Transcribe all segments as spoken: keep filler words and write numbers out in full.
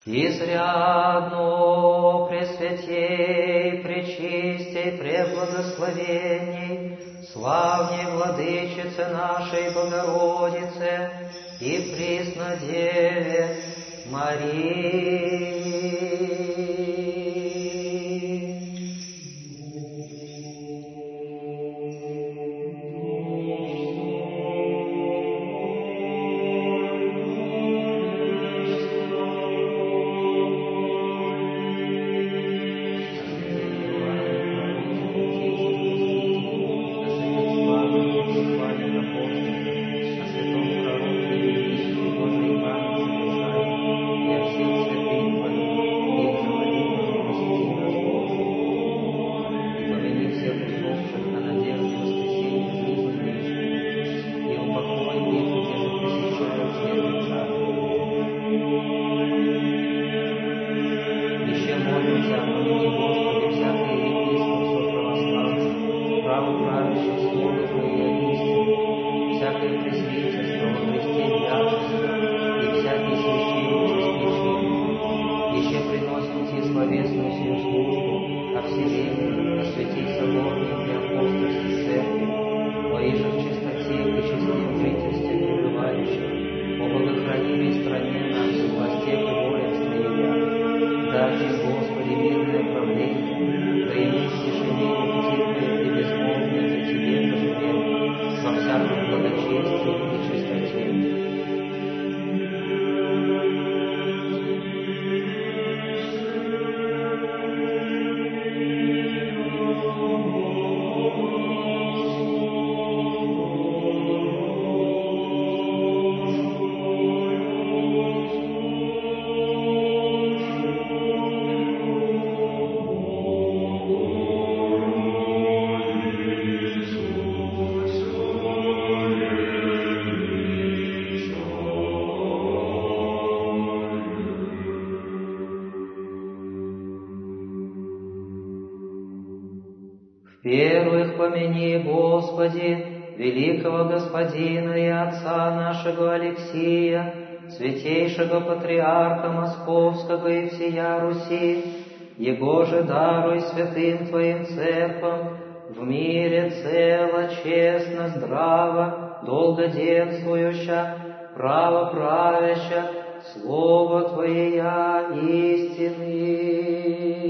Изрядно пресвятей, пречистей, преблагословенней, славней Владычице нашей Богородице и Преснодеве Марии. Первых помяни, Господи, великого Господина и Отца нашего Алексия, святейшего Патриарха Московского и всея Руси, Его же даруй святым Твоим церквам в мире цело, честно, здраво, долгоденствующа, право правяща, Слово Твоя истины.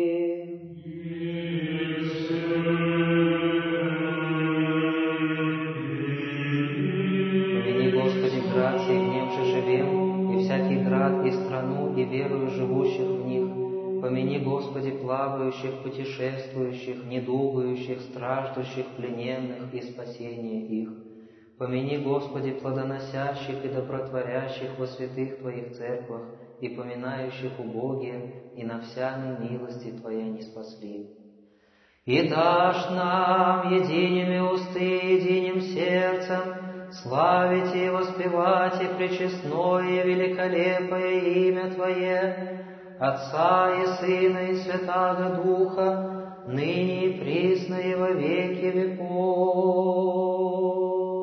И страну, и верую живущих в них. Помяни, Господи, плавающих, путешествующих, недугающих, страждущих, плененных и спасение их. Помяни, Господи, плодоносящих и добротворящих во святых Твоих церквах, и поминающих убогие, и на всякой милости Твоей не спасли. И дашь нам едиными усты, единым сердцем, славить и воспевать и пречестное и великолепное имя Твое, Отца и Сына и Святаго Духа, ныне и присно и во веки веков.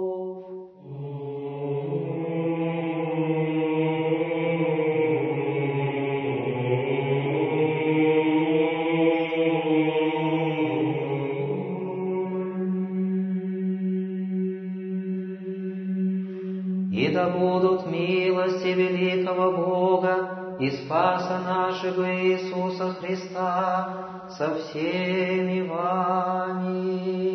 И да будут милости великого Бога и Спаса нашего Иисуса Христа со всеми вами.